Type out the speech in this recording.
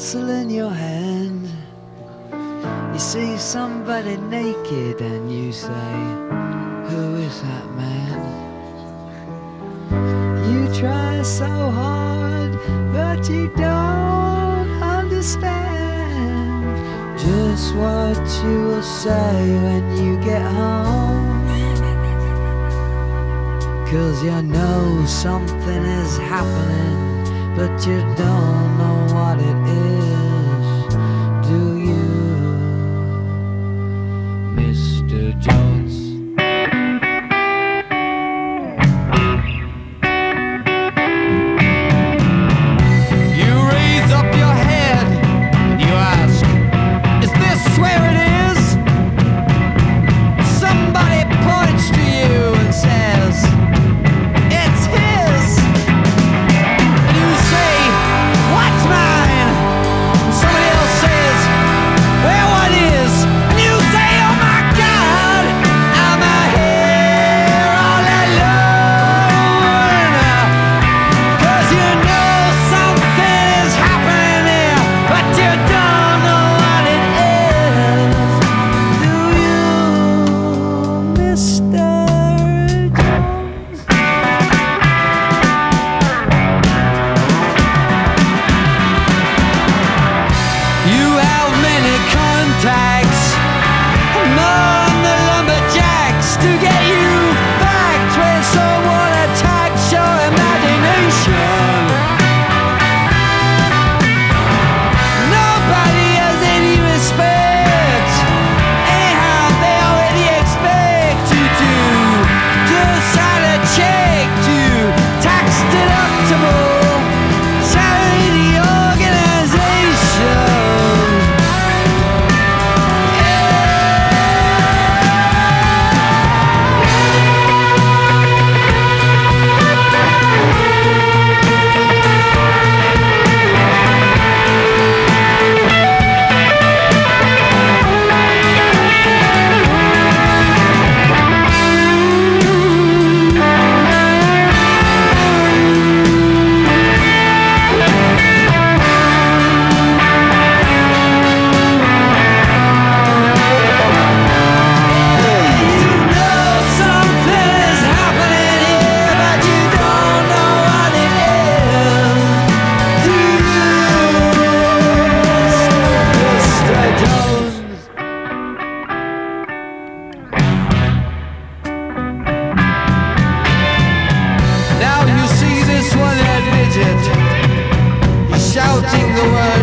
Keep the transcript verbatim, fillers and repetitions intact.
pencil in your hand. You see somebody naked and you say, who is that man? You try so hard, but you don't understand just what you will say when you get home. 'Cause you know something is happening, but you don't know what it is, do you, Mister Jones? You raise up your head and you ask, is this where it is? Somebody points to you and says, it's his. And you say, what's mine? And somebody else says, well, what is? And you say, oh my God, am I here all alone? 'Cause you know something is happening here, but you don't know what it is, do you, Mister Jones? You have many contacts among the lumberjacks to get you back when someone attacks your imagination. Nobody has any respect. Anyhow, they already expect you to just sign a check to tax deductible charity organizations. You know something is happening here, but you don't know what it is, do you, Mister Jones? Now you see this one-eyed midget, he's shouting the word